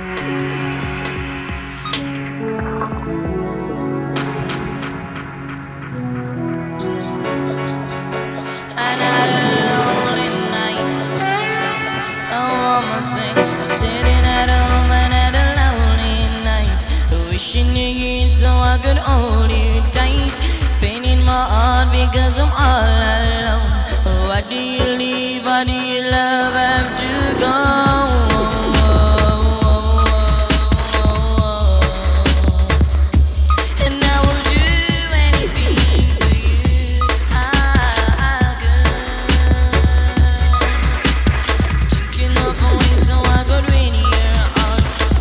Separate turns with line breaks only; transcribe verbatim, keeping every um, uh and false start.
Because I'm all alone. Why do you leave? Why do you love? I'm